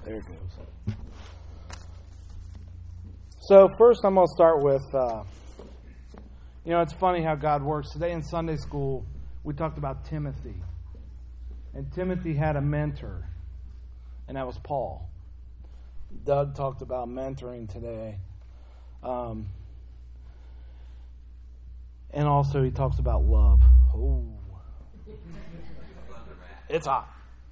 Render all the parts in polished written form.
There it goes. So first I'm going to start with, it's funny how God works. Today in Sunday school, we talked about Timothy. And Timothy had a mentor, and that was Paul. Doug talked about mentoring today. And also he talks about love. Oh. It's hot.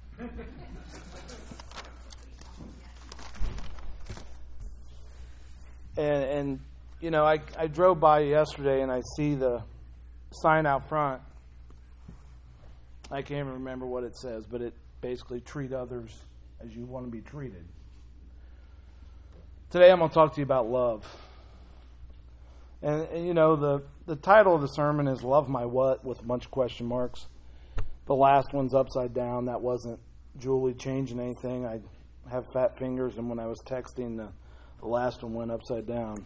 And I drove by yesterday and I see the sign out front. I can't even remember what it says, but it basically treat others as you want to be treated. Today I'm going to talk to you about love. And the title of the sermon is Love My What with a bunch of question marks. The last one's upside down. That wasn't Julie changing anything. I have fat fingers, and when I was texting, the last one went upside down.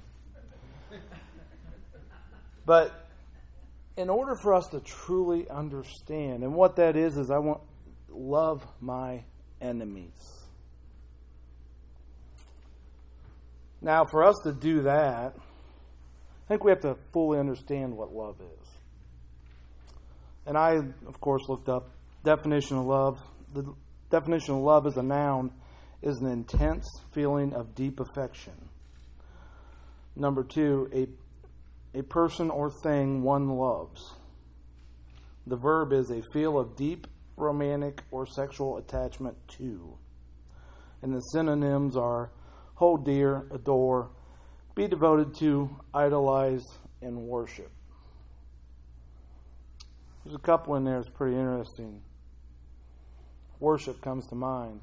But in order for us to truly understand, and what that is I want to love my enemies. Now, for us to do that, I think we have to fully understand what love is. And I, of course, looked up definition of love. The definition of love as a noun is an intense feeling of deep affection. Number 2, a person or thing one loves. The verb is a feel of deep romantic or sexual attachment to. And the synonyms are hold dear, adore, be devoted to, idolize, and worship. There's a couple in there that's pretty interesting. Worship comes to mind.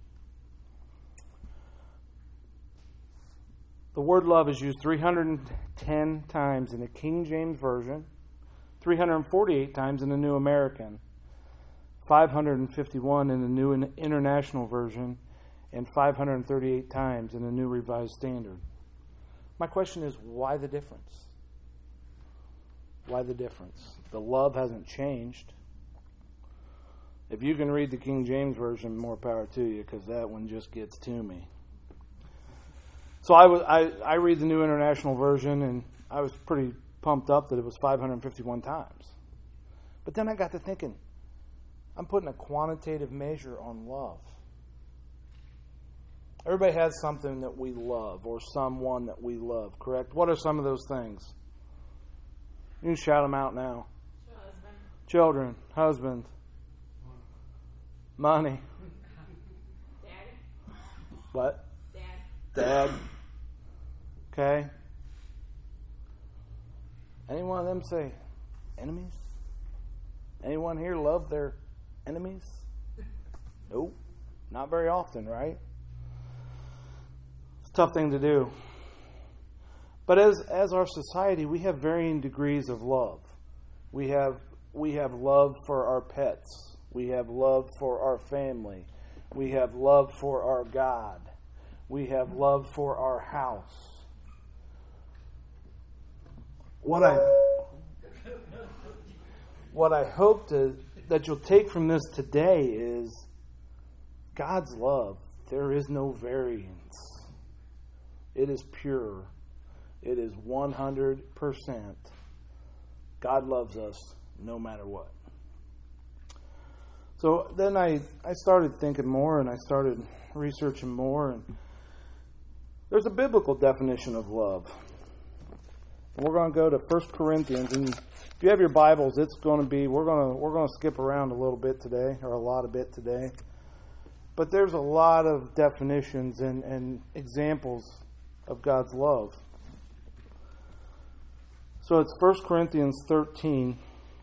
The word love is used 310 times in the King James Version, 348 times in the New American, 551 in the New International Version, and 538 times in the New Revised Standard. My question is, why the difference? Why the difference? The love hasn't changed. If you can read the King James Version, more power to you, because that one just gets to me. So I read the New International Version, and I was pretty pumped up that it was 551 times. But then I got to thinking, I'm putting a quantitative measure on love. Everybody has something that we love, or someone that we love, correct? What are some of those things? You can shout them out now. Children, husband, money. Daddy. What? Dad. Okay. Any one of them say enemies? Anyone here love their enemies? Nope. Not very often, right? It's a tough thing to do. But as our society, we have varying degrees of love. We have love for our pets. We have love for our family. We have love for our God. We have love for our house. What I hope that you'll take from this today is God's love. There is no variance. It is pure. It is 100%. God loves us no matter what. So then I started thinking more, and I started researching more, and there's a biblical definition of love. We're going to go to 1 Corinthians, and if you have your Bibles, it's going to be we're going to skip around a little bit today, or a lot of bit today. But there's a lot of definitions and examples of God's love. So it's 1 Corinthians 13,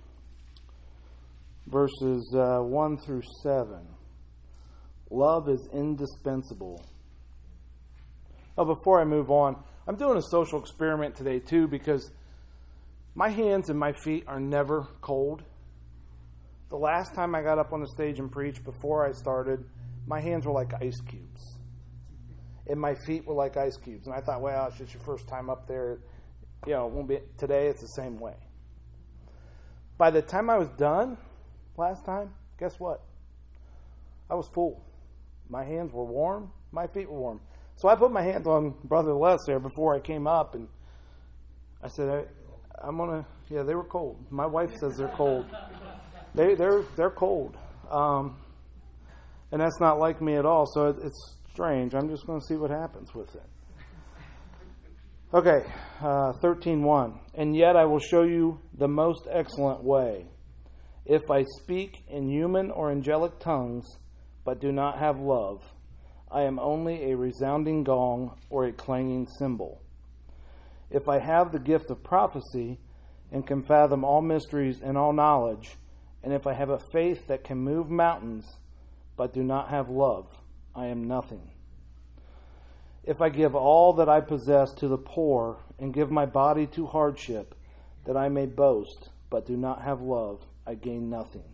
verses 1 through 7. Love is indispensable. Oh, before I move on, I'm doing a social experiment today too, because my hands and my feet are never cold. The last time I got up on the stage and preached, before I started, my hands were like ice cubes. And my feet were like ice cubes. And I thought, well, it's just your first time up there. It won't be. Today it's the same way. By the time I was done last time, guess what? I was full. My hands were warm. My feet were warm. So I put my hands on Brother Les there before I came up, and I said, I'm going to, yeah, they were cold. My wife says they're cold. They're cold. And that's not like me at all, so it's strange. I'm just going to see what happens with it. Okay, 13:1. And yet I will show you the most excellent way. If I speak in human or angelic tongues, but do not have love, I am only a resounding gong or a clanging cymbal. If I have the gift of prophecy and can fathom all mysteries and all knowledge, and if I have a faith that can move mountains, but do not have love, I am nothing. If I give all that I possess to the poor and give my body to hardship, that I may boast, but do not have love, I gain nothing.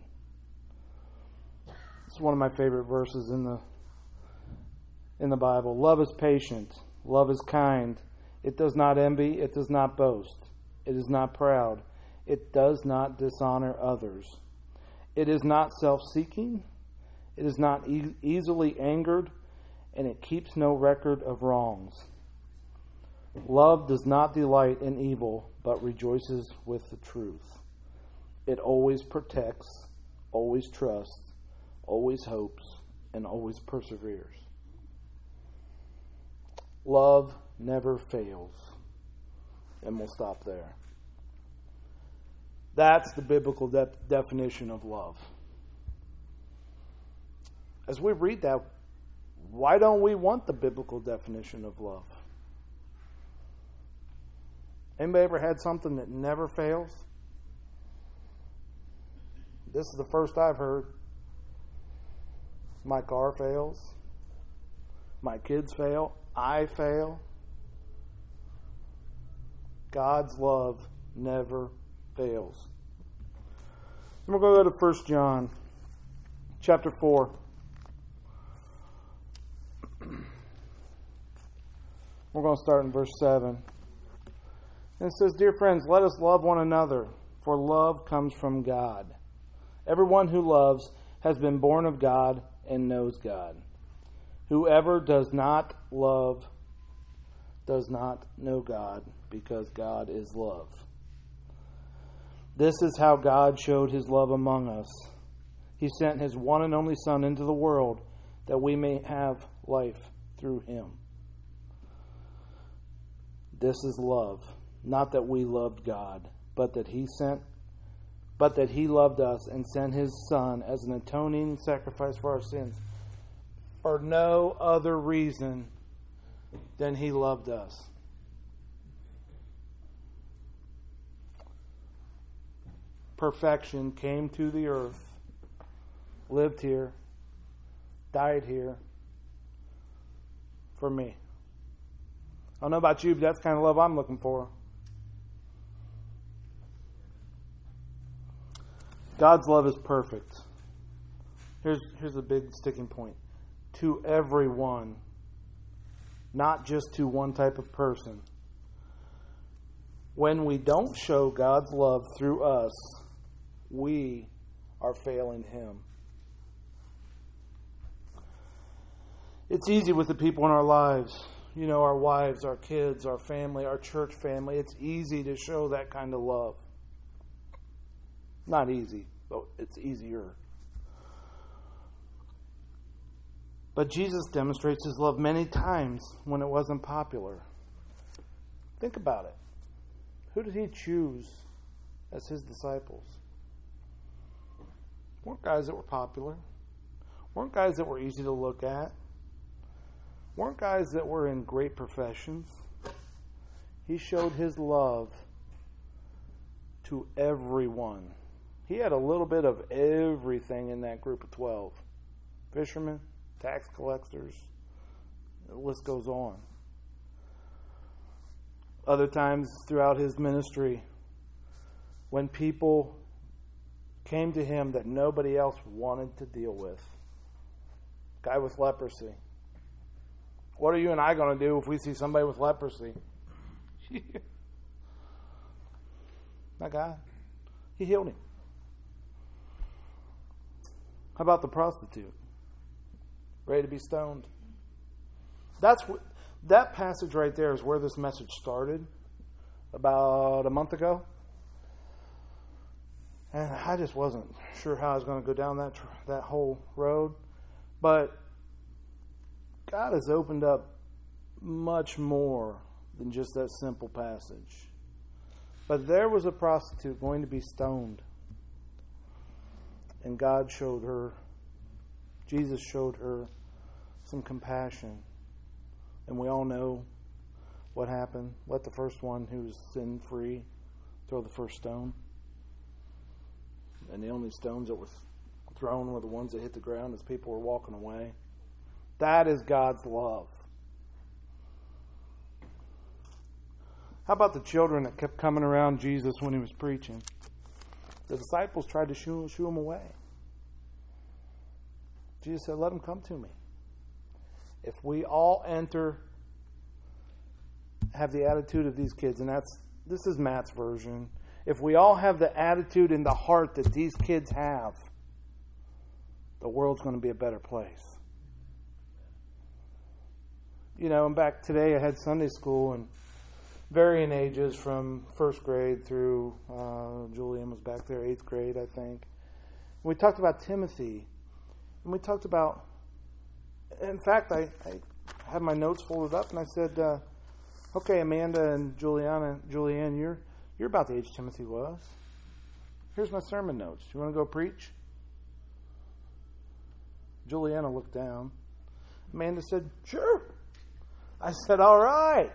It's one of my favorite verses in the Bible. Love is patient. Love is kind. It does not envy. It does not boast. It is not proud. It does not dishonor others. It is not self-seeking. It is not easily angered, and it keeps no record of wrongs. Love does not delight in evil, but rejoices with the truth. It always protects, always trusts, always hopes, and always perseveres. Love never fails. And we'll stop there. That's the biblical definition of love. As we read that, why don't we want the biblical definition of love? Anybody ever had something that never fails? This is the first I've heard. My car fails. My kids fail. I fail. God's love never fails. And we're going to go to 1 John chapter 4. We're going to start in verse 7. And it says, Dear friends, let us love one another, for love comes from God. Everyone who loves has been born of God and knows God. Whoever does not love does not know God, because God is love. This is how God showed his love among us. He sent his one and only Son into the world that we may have life through him. This is love, not that we loved God, but that he loved us and sent his Son as an atoning sacrifice for our sins, for no other reason than he loved us. Perfection came to the earth, lived here, died here for me. I don't know about you, but that's the kind of love I'm looking for. God's love is perfect. Here's the big sticking point. To everyone, not just to one type of person. When we don't show God's love through us, we are failing him. It's easy with the people in our lives. You know, our wives, our kids, our family, our church family. It's easy to show that kind of love. Not easy, but it's easier. But Jesus demonstrates his love many times when it wasn't popular. Think about it. Who did he choose as his disciples? Weren't guys that were popular. Weren't guys that were easy to look at. Weren't guys that were in great professions. He showed his love to everyone. He had a little bit of everything in that group of 12. Fishermen, tax collectors, the list goes on. Other times throughout his ministry, when people came to him that nobody else wanted to deal with. Guy with leprosy. What are you and I going to do if we see somebody with leprosy? That guy, he healed him. How about the prostitute? Ready to be stoned. That passage right there is where this message started about a month ago. And I just wasn't sure how I was going to go down that whole road. But God has opened up much more than just that simple passage. But there was a prostitute going to be stoned. And God showed her, Jesus showed her some compassion. And we all know what happened. Let the first one who's sin free throw the first stone. And the only stones that were thrown were the ones that hit the ground as people were walking away. That is God's love. How about the children that kept coming around Jesus when he was preaching? The disciples tried to shoo them away. Jesus said, let them come to me. If we all have the attitude of these kids, and this is Matt's version. If we all have the attitude and the heart that these kids have, the world's going to be a better place. And back today I had Sunday school, and varying ages from first grade through, Julian was back there, 8th grade, I think. We talked about Timothy. And we talked about, in fact, I had my notes folded up, and I said, okay, Amanda and Julianne, you're about the age Timothy was. Here's my sermon notes. Do you want to go preach? Juliana looked down. Amanda said, sure. I said, all right.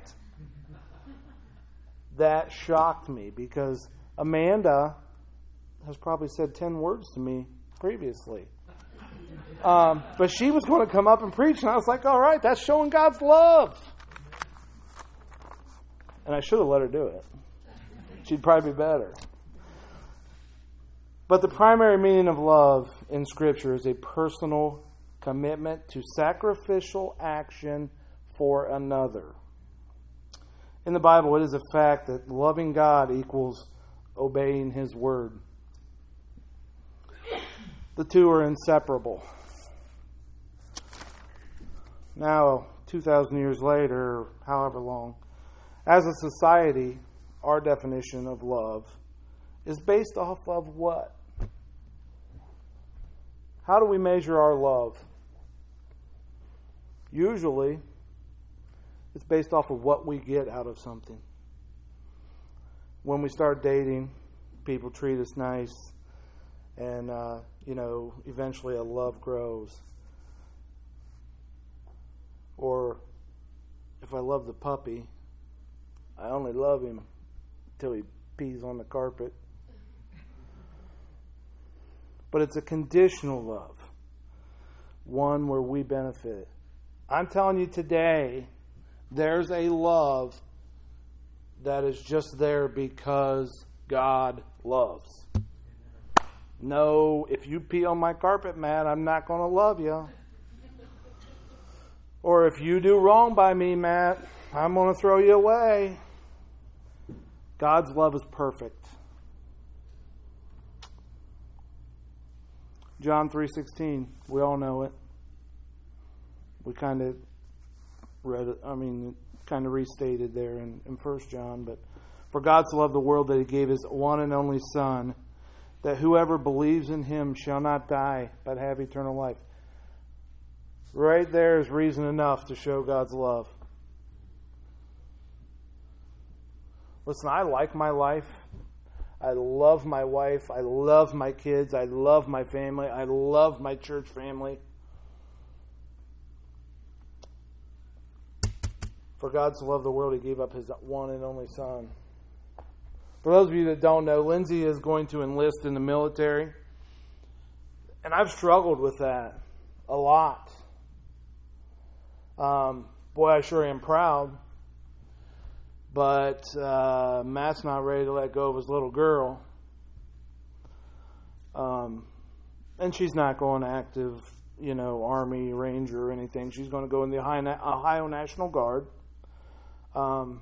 That shocked me because Amanda has probably said 10 words to me previously. But she was going to come up and preach, and I was like, all right, that's showing God's love. And I should have let her do it. She'd probably be better. But the primary meaning of love in Scripture is a personal commitment to sacrificial action for another. In the Bible, it is a fact that loving God equals obeying His word. The two are inseparable. Now, 2,000 years later, however long, as a society, our definition of love is based off of what? How do we measure our love? Usually, it's based off of what we get out of something. When we start dating, people treat us nice, and, eventually a love grows. Or, if I love the puppy, I only love him until he pees on the carpet. But it's a conditional love, one where we benefit. I'm telling you today, there's a love that is just there because God loves. No, if you pee on my carpet, Matt, I'm not going to love you. Or if you do wrong by me, Matt, I'm going to throw you away. God's love is perfect. John 3:16, we all know it. We kind of read it, kind of restated there in 1 John. But for God so loved the world that He gave His one and only Son, that whoever believes in Him shall not die, but have eternal life. Right there is reason enough to show God's love. Listen, I like my life. I love my wife. I love my kids. I love my family. I love my church family. For God so loved the world, He gave up His one and only Son. For those of you that don't know, Lindsay is going to enlist in the military. And I've struggled with that a lot. Boy, I sure am proud. But Matt's not ready to let go of his little girl. And she's not going active, Army, Ranger, or anything. She's going to go in the Ohio National Guard. But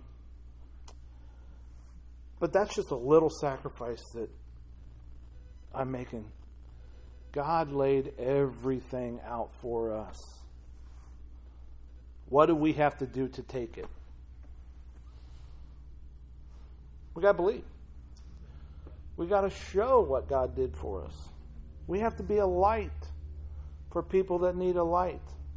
that's just a little sacrifice that I'm making. God laid everything out for us. What do we have to do to take it? We got to believe. We got to show what God did for us. We have to be a light for people that need a light.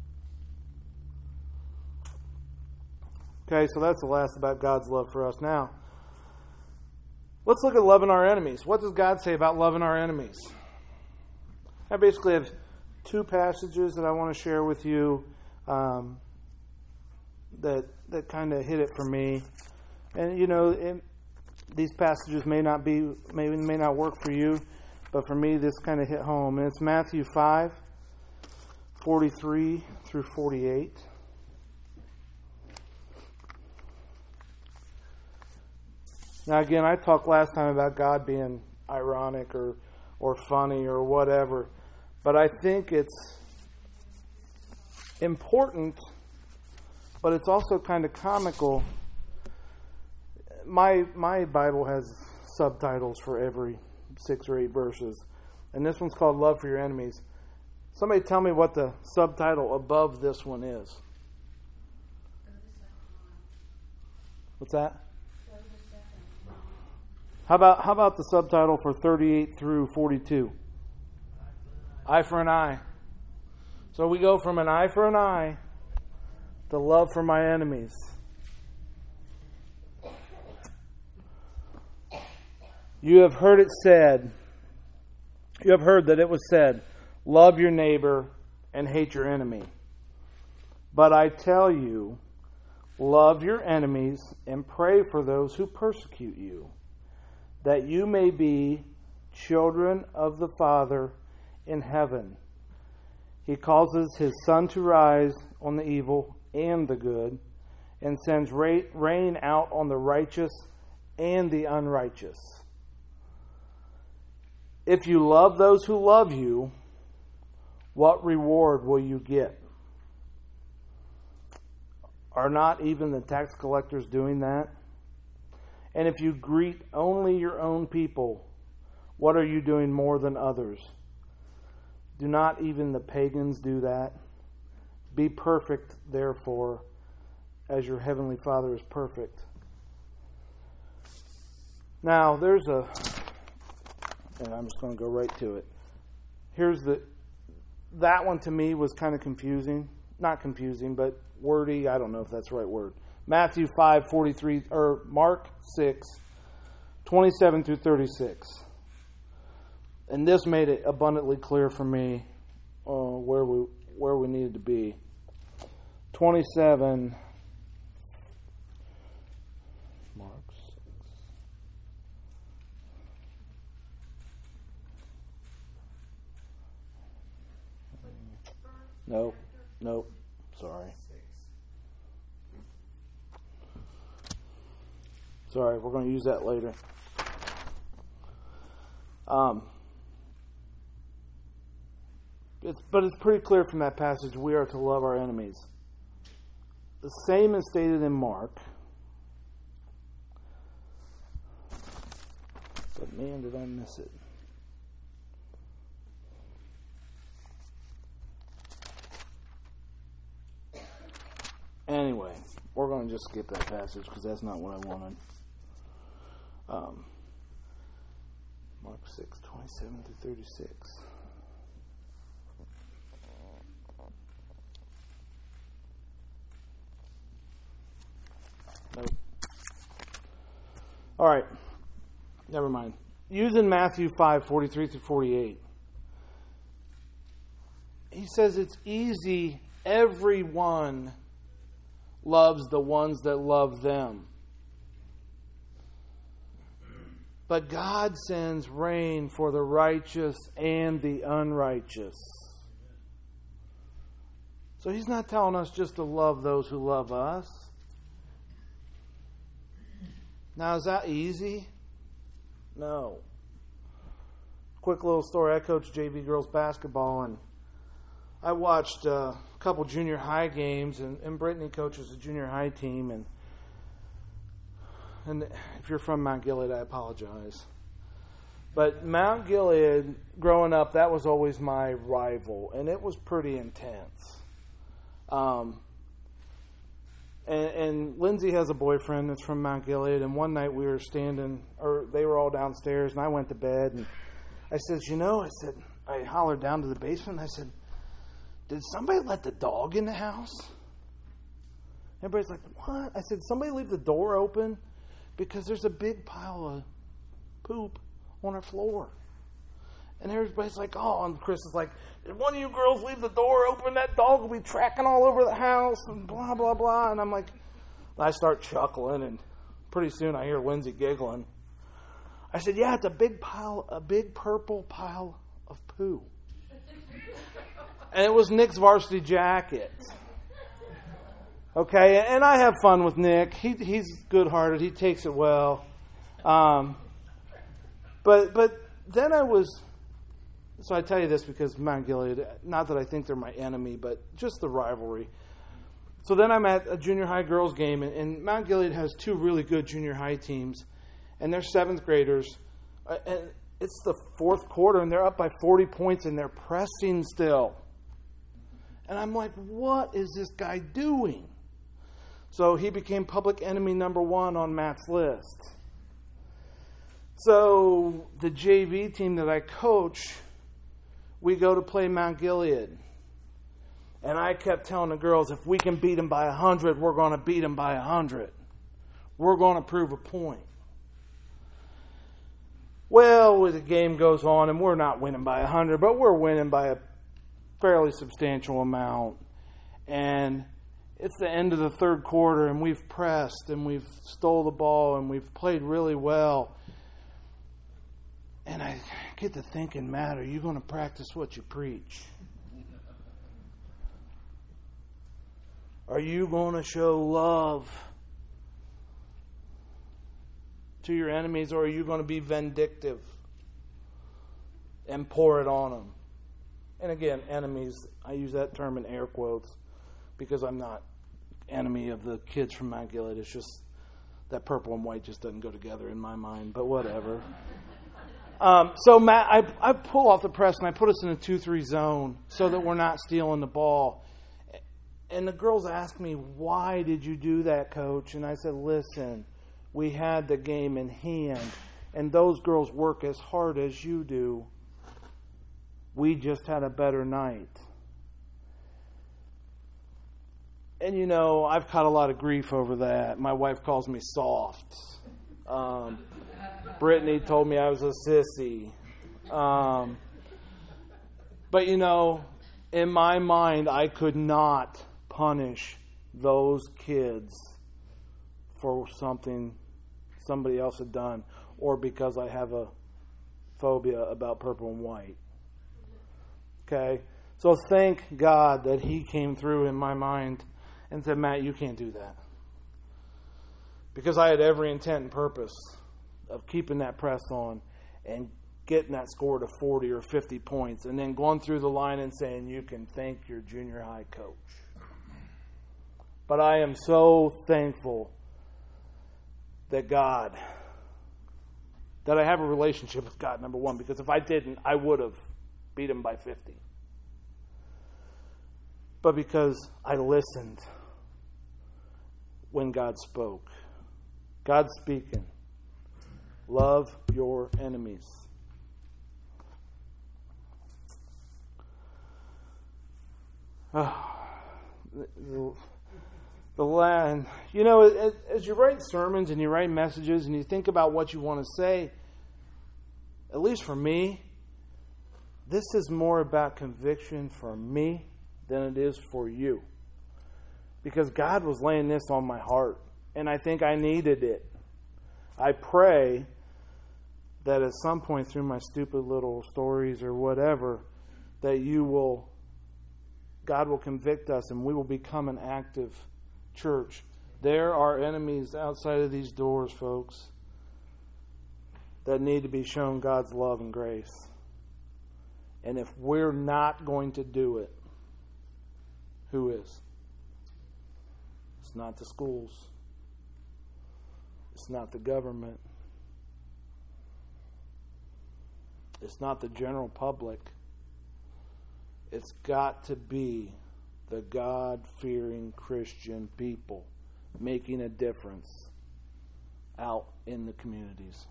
Okay, so that's the last about God's love for us. Now, let's look at loving our enemies. What does God say about loving our enemies? I basically have two passages that I want to share with you that kind of hit it for me. And these passages may not work for you, but for me this kind of hit home. And it's Matthew 5:43 through 48. Now again, I talked last time about God being ironic or funny or whatever, but I think it's important, but it's also kind of comical. My Bible has subtitles for every 6 or 8 verses, and this one's called Love for Your Enemies. Somebody tell me what the subtitle above this one is. What's that? How about the subtitle for 38 through 42? Eye for an eye. So we go from an eye for an eye to love for my enemies. You have heard that it was said, love your neighbor and hate your enemy. But I tell you, love your enemies and pray for those who persecute you, that you may be children of the Father in heaven. He causes his sun to rise on the evil and the good, and sends rain out on the righteous and the unrighteous. If you love those who love you, what reward will you get? Are not even the tax collectors doing that? And if you greet only your own people, what are you doing more than others? Do not even the pagans do that? Be perfect, therefore, as your heavenly Father is perfect. Now, and I'm just going to go right to it. That one to me was kind of confusing. Not confusing, but wordy. I don't know if that's the right word. Matthew 5:43 or Mark 6:27 through 36. And this made it abundantly clear for me where we needed to be. 27. Mark 6. Nope. Sorry. Sorry, we're going to use that later. But it's pretty clear from that passage we are to love our enemies. The same is stated in Mark. But man, did I miss it. Anyway, we're going to just skip that passage because that's not what I wanted. Mark 6:27 through 36. Nope. All right. Never mind. Using Matthew 5:43 through 48. He says it's easy. Everyone loves the ones that love them. But God sends rain for the righteous and the unrighteous. So He's not telling us just to love those who love us. Now, is that easy? No. Quick little story. I coached JV girls basketball, and I watched a couple junior high games, and Brittany coaches a junior high team, and if you're from Mount Gilead, I apologize. But Mount Gilead, growing up, that was always my rival, and it was pretty intense. And Lindsay has a boyfriend that's from Mount Gilead, and one night we were they were all downstairs, and I went to bed, and I said, I hollered down to the basement, and I said, did somebody let the dog in the house? Everybody's like, what? I said, somebody leave the door open because there's a big pile of poop on our floor. And everybody's like, oh, and Chris is like, did one of you girls leave the door open? That dog will be tracking all over the house and blah, blah, blah. And I'm like, I start chuckling, and pretty soon I hear Lindsay giggling. I said, yeah, it's a big purple pile of poo. And it was Nick's varsity jacket. Okay, and I have fun with Nick. He's good-hearted. He takes it well. But then so I tell you this because Mount Gilead, not that I think they're my enemy, but just the rivalry. So then I'm at a junior high girls game, and Mount Gilead has two really good junior high teams, and they're seventh graders. And it's the fourth quarter, and they're up by 40 points, and they're pressing still. And I'm like, what is this guy doing? So he became public enemy number one on Matt's list. So the JV team that I coach, we go to play Mount Gilead. And I kept telling the girls, if we can beat them by 100, we're going to beat them by 100. We're going to prove a point. Well, the game goes on, and we're not winning by 100, but we're winning by a fairly substantial amount. And it's the end of the third quarter, and we've pressed, and we've stole the ball, and we've played really well. And I get to thinking, Matt, are you going to practice what you preach? Are you going to show love to your enemies, or are you going to be vindictive and pour it on them? And again, enemies, I use that term in air quotes because I'm not enemy of the kids from Mount Gilead. It's just that purple and white just doesn't go together in my mind, but whatever. So Matt, I pull off the press and I put us in a 2-3 zone so that we're not stealing the ball. And the girls asked me, why did you do that, Coach? And I said, listen, we had the game in hand, and those girls work as hard as you do. We just had a better night. And, I've caught a lot of grief over that. My wife calls me soft. Brittany told me I was a sissy. But, in my mind, I could not punish those kids for something somebody else had done, or because I have a phobia about purple and white. Okay? So thank God that He came through in my mind and said, Matt, you can't do that. Because I had every intent and purpose of keeping that press on and getting that score to 40 or 50 points, and then going through the line and saying, you can thank your junior high coach. But I am so thankful that I have a relationship with God, number one, because if I didn't, I would have beat him by 50. But because I listened when God spoke. God's speaking. Love your enemies. The land, as you write sermons and you write messages and you think about what you want to say, at least for me, this is more about conviction for me than it is for you. Because God was laying this on my heart, and I think I needed it. I pray that at some point through my stupid little stories or whatever, that God will convict us and we will become an active church. There are enemies outside of these doors, folks, that need to be shown God's love and grace. And if we're not going to do it, who is? It's not the schools. It's not the government. It's not the general public. It's got to be the God-fearing Christian people making a difference out in the communities.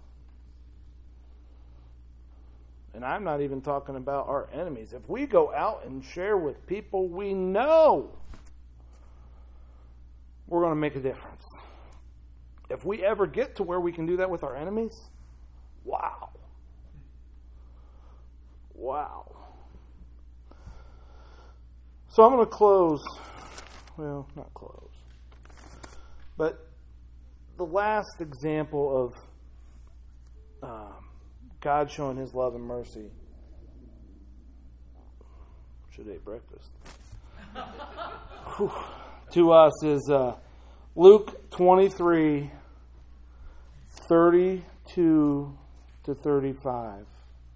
And I'm not even talking about our enemies. If we go out and share with people we know, we're going to make a difference. If we ever get to where we can do that with our enemies, wow. Wow. So I'm going to close. Well, not close. But the last example of God showing His love and mercy. Should have ate breakfast. To us is Luke 23, 32 to 35.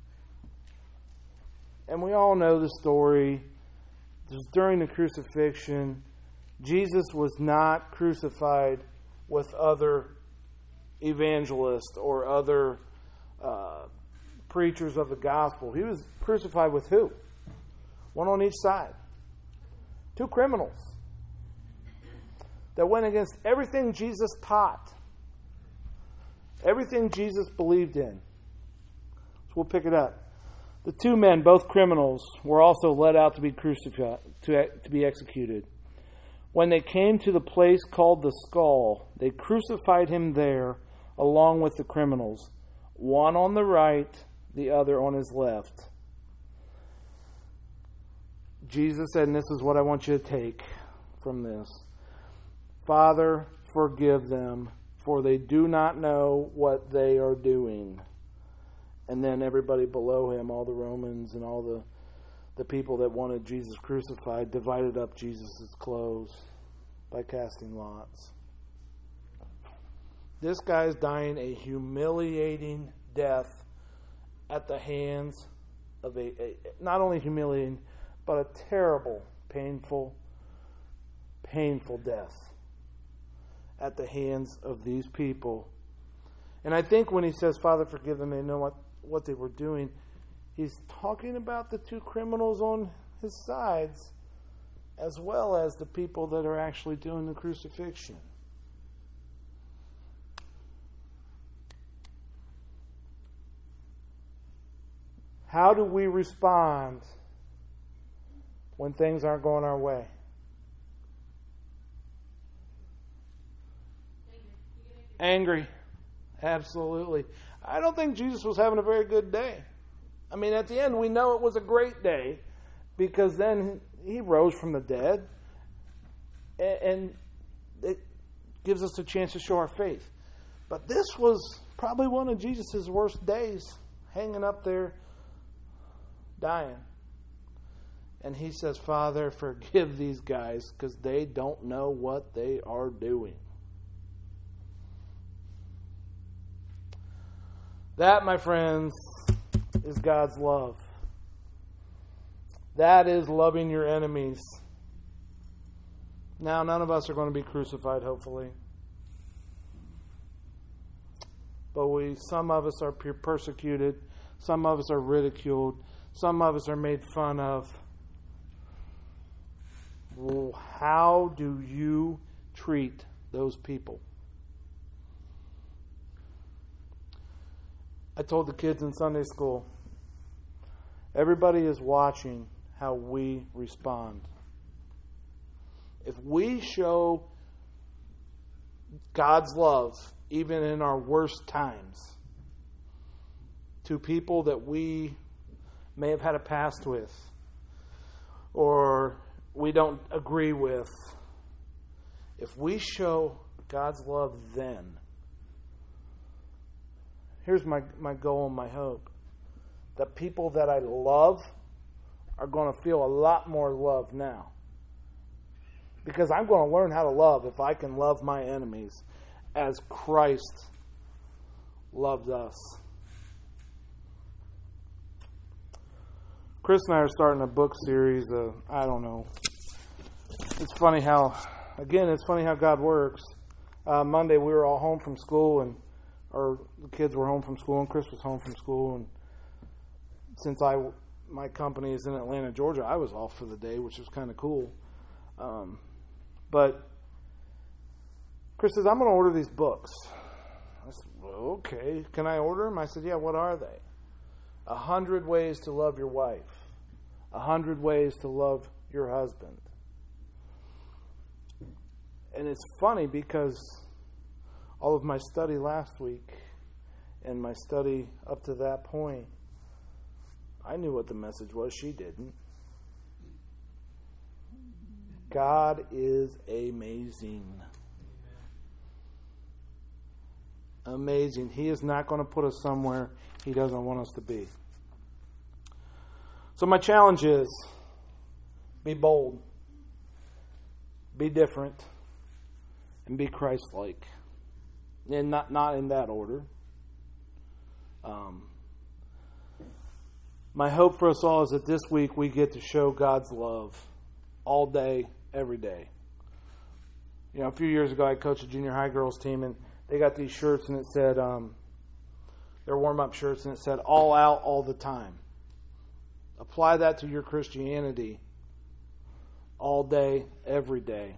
And we all know the story. During the crucifixion, Jesus was not crucified with other evangelists or other preachers of the gospel. He was crucified with who? One on each side. Two criminals that went against everything Jesus taught, everything Jesus believed in. So we'll pick it up. The two men, both criminals, were also led out to be crucified, to be executed. When they came to the place called the Skull, they crucified him there along with the criminals, one on the right, the other on his left. Jesus said, and this is what I want you to take from this: Father, forgive them, for they do not know what they are doing. And then everybody below him, all the Romans and all the people that wanted Jesus crucified, divided up Jesus' clothes by casting lots. This guy is dying a humiliating death at the hands of a not only humiliating, but a terrible, painful death at the hands of these people. And I think when he says, Father, forgive them, they know what they were doing, he's talking about the two criminals on his sides as well as the people that are actually doing the crucifixion. How do we respond when things aren't going our way? Angry. Absolutely. I don't think Jesus was having a very good day. I mean, at the end, we know it was a great day because then he rose from the dead, and it gives us a chance to show our faith. But this was probably one of Jesus' worst days, hanging up there, dying. And he says, Father, forgive these guys because they don't know what they are doing. That, my friends, is God's love. That is loving your enemies. Now, none of us are going to be crucified, hopefully. But some of us are persecuted. Some of us are ridiculed. Some of us are made fun of. Well, how do you treat those people? I told the kids in Sunday school, everybody is watching how we respond. If we show God's love, even in our worst times, to people that we may have had a past with, or we don't agree with, if we show God's love then, here's my goal and my hope. The people that I love are going to feel a lot more love now. Because I'm going to learn how to love if I can love my enemies as Christ loved us. Chris and I are starting a book series. I don't know. It's funny how God works. Monday we were all home from school, and the kids were home from school, and Chris was home from school. And since my company is in Atlanta, Georgia, I was off for the day, which was kind of cool. But Chris says, I'm going to order these books. I said, well, okay. Can I order them? I said, yeah, what are they? 100 Ways to Love Your Wife. 100 Ways to Love Your Husband. And it's funny because all of my study last week and my study up to that point, I knew what the message was. She didn't. God is amazing. Amazing. He is not going to put us somewhere He doesn't want us to be. So my challenge is, be bold, be different, and be Christ-like. And not in that order. My hope for us all is that this week we get to show God's love all day, every day. You know, a few years ago I coached a junior high girls team, and they got these shirts, and it said, their warm-up shirts, and it said, all out, all the time. Apply that to your Christianity all day, every day.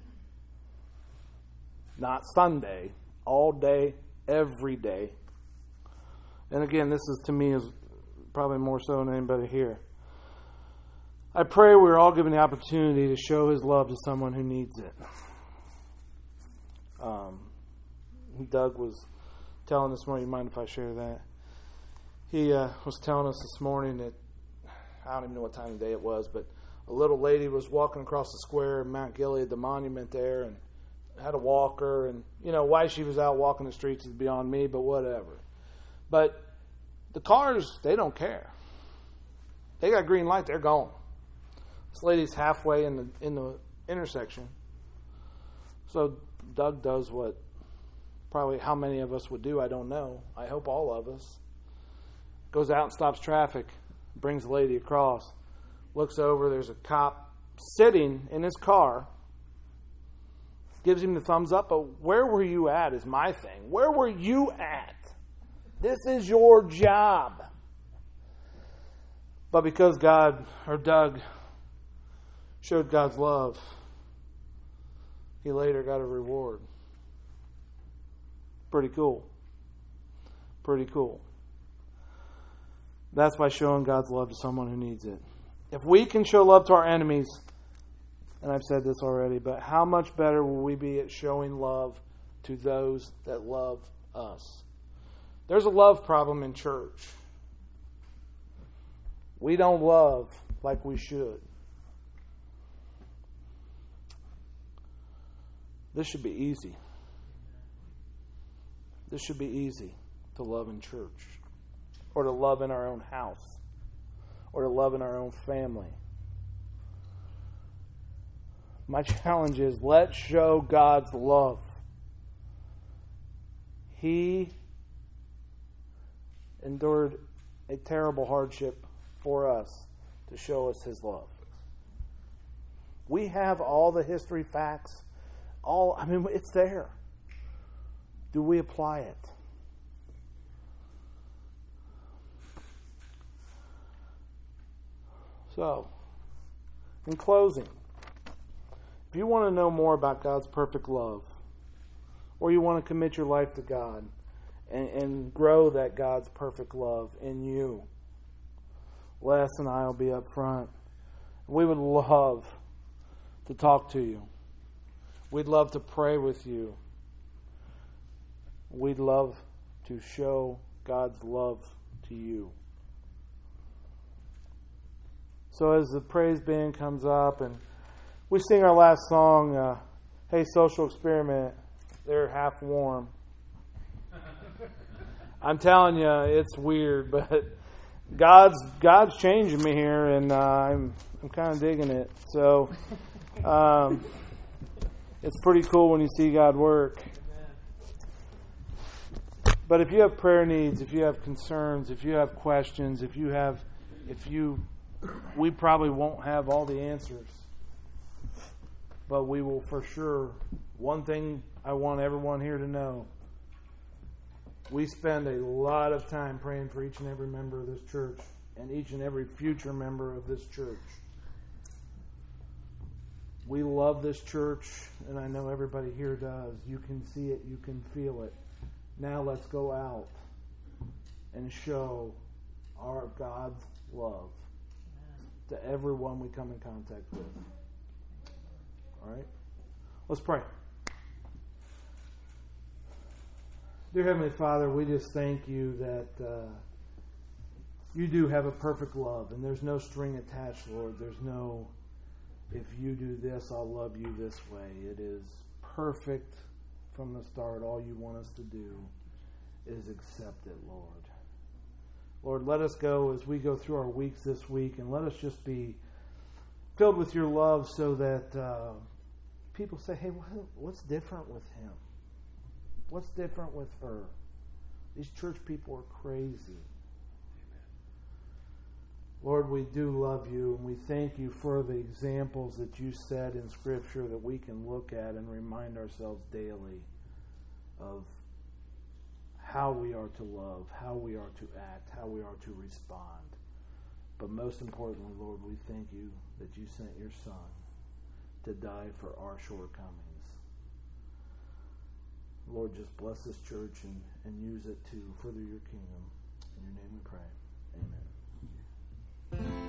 Not Sunday, all day, every day. And again, this is to me is probably more so than anybody here. I pray we're all given the opportunity to show His love to someone who needs it. Doug was telling this morning, you mind if I share that? He was telling us this morning that, I don't even know what time of day it was, but a little lady was walking across the square in Mount Gilead, the monument there, and had a walker. And, you know, why she was out walking the streets is beyond me, but whatever. But the cars, they don't care. They got green light, they're gone. This lady's halfway in the intersection. So Doug does what probably how many of us would do, I don't know. I hope all of us. Goes out and stops traffic, brings the lady across, looks over, there's a cop sitting in his car, gives him the thumbs up, but where were you at is my thing. Where were you at? This is your job. But because Doug showed God's love, he later got a reward. Pretty cool. Pretty cool. That's by showing God's love to someone who needs it. If we can show love to our enemies, and I've said this already, but how much better will we be at showing love to those that love us? There's a love problem in church. We don't love like we should. This should be easy. This should be easy to love in church, or to love in our own house, or to love in our own family. My challenge is, let's show God's love. He endured a terrible hardship for us to show us His love. We have all the history facts. It's there. Do we apply it? So, in closing, if you want to know more about God's perfect love, or you want to commit your life to God and grow that God's perfect love in you, Les and I will be up front. We would love to talk to you. We'd love to pray with you. We'd love to show God's love to you. So as the praise band comes up and we sing our last song, Hey Social Experiment, they're half warm. I'm telling you, it's weird, but God's changing me here, and I'm kind of digging it. So it's pretty cool when you see God work. But if you have prayer needs, if you have concerns, if you have questions, we probably won't have all the answers. But we will for sure. One thing I want everyone here to know. We spend a lot of time praying for each and every member of this church and each and every future member of this church. We love this church, and I know everybody here does. You can see it. You can feel it. Now let's go out and show our God's love to everyone we come in contact with. All right? Let's pray. Dear Heavenly Father, we just thank you that you do have a perfect love, and there's no string attached, Lord. There's no, if you do this, I'll love you this way. It is perfect from the start. All you want us to do is accept it, Lord. Lord, let us go as we go through our weeks this week, and let us just be filled with your love so that people say, hey, what's different with him? What's different with her? These church people are crazy. Amen. Lord, we do love you, and we thank you for the examples that you set in Scripture that we can look at and remind ourselves daily of how we are to love, how we are to act, how we are to respond. But most importantly, Lord, we thank you that you sent your Son to die for our shortcomings. Lord, just bless this church and use it to further your kingdom. In your name we pray. Amen.